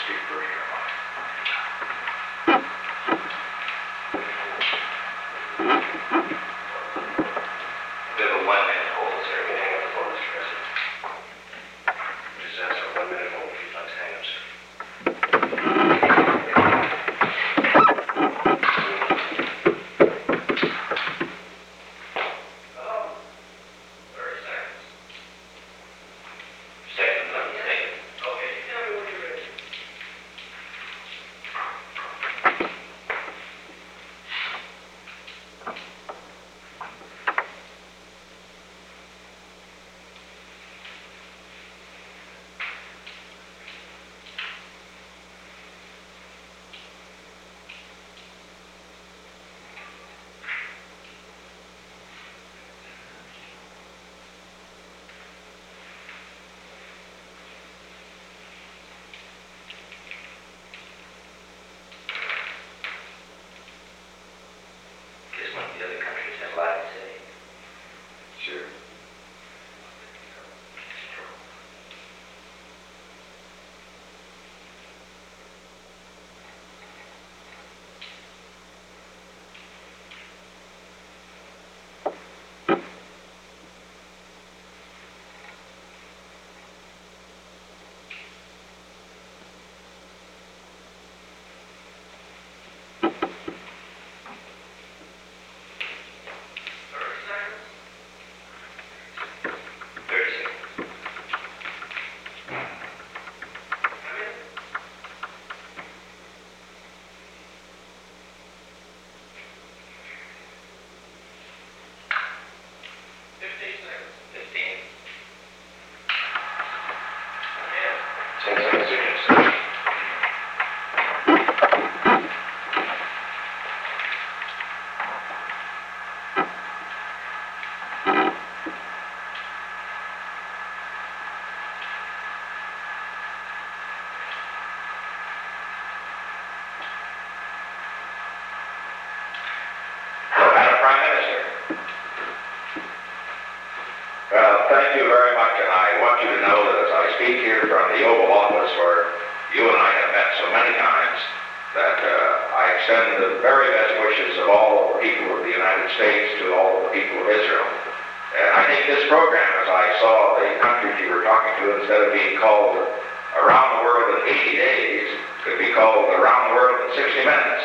Thank you very much, and I want you to know that as I speak here from the Oval Office, where you and I have met so many times, that I extend the very best wishes of all the people of the United States to all of the people of Israel. And I think this program, as I saw the countries you were talking to, instead of being called Around the World in 80 Days, could be called Around the World in 60 Minutes.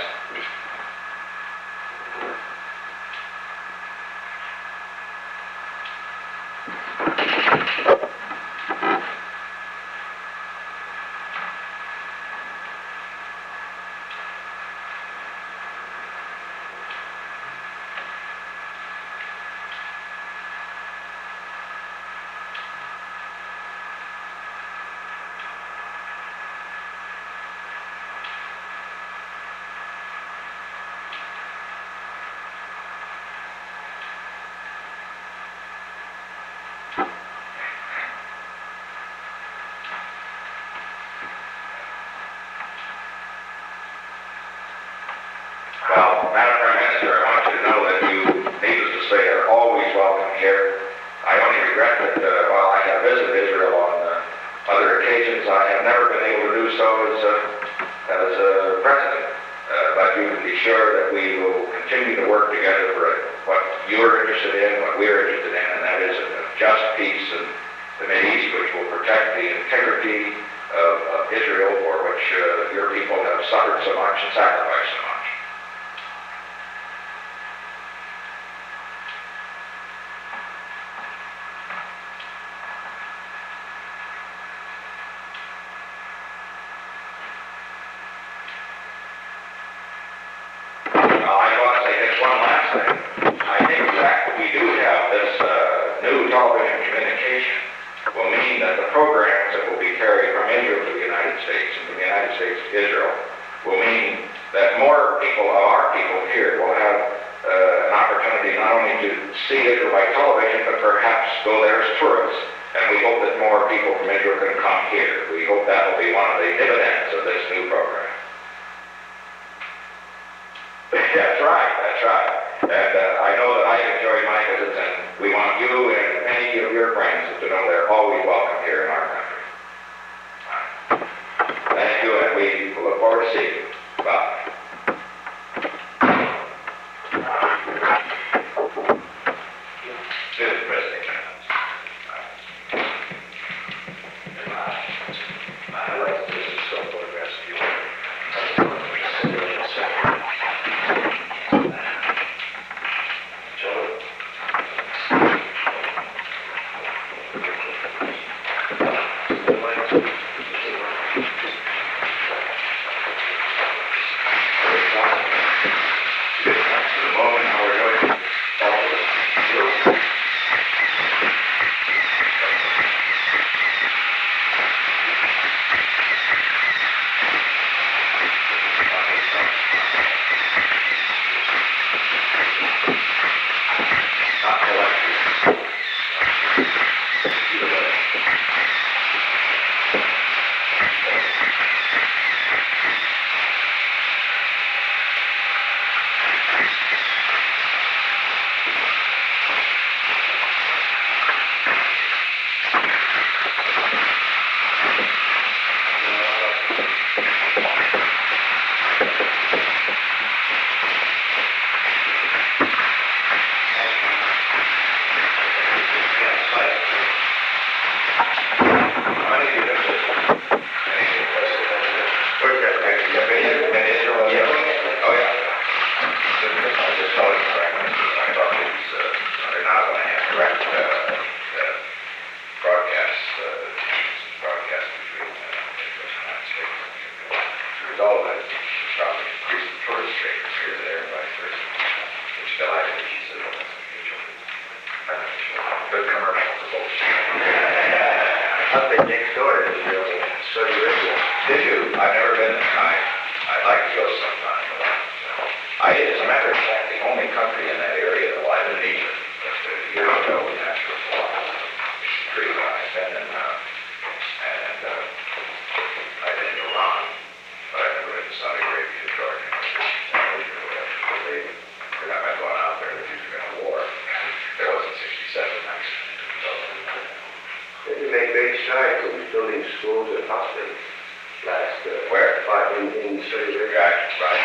Well, Madam Prime Minister, I want you to know that you, needless to say, are always welcome here. I only regret that while I have visited Israel on other occasions, I have never been able to do so as a president. But you can be sure that we will continue to work together for what you're interested in, what we're interested in, and that is a just peace in the Mideast, which will protect the integrity of Israel, for which your people have suffered so much and sacrificed so much. One last thing. I think the fact that we do have this new television communication will mean that the programs that will be carried from Israel to the United States and from the United States to Israel will mean that more people of our people here will have an opportunity not only to see Israel by television, but perhaps go there as tourists. And we hope that more people from Israel can come here. We hope that will be one of the dividends of this new program. That's right, that's right. And I know that I enjoyed my visits, and we want you and any of your friends to know they're always welcome here in our country. Thank you, and we see you. Bye. Good, President. I like to visit some photographs of you. Building schools and hospitals last, where? In Saudi Arabia. Right.